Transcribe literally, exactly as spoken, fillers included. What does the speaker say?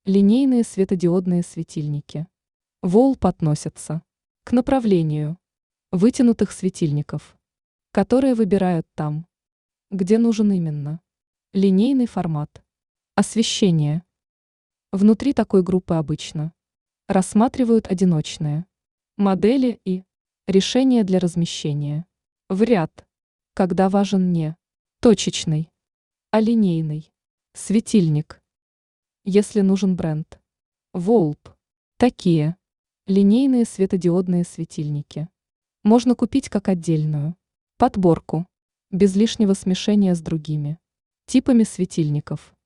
Линейные светодиодные светильники. Волп относятся к направлению вытянутых светильников, которые выбирают там, где нужен именно линейный формат. Освещение. Внутри такой группы обычно рассматривают одиночные модели и решения для размещения в ряд, когда важен не точечный, а линейный светильник. Если нужен бренд Волп, такие линейные светодиодные светильники можно купить как отдельную подборку, без лишнего смешения с другими типами светильников.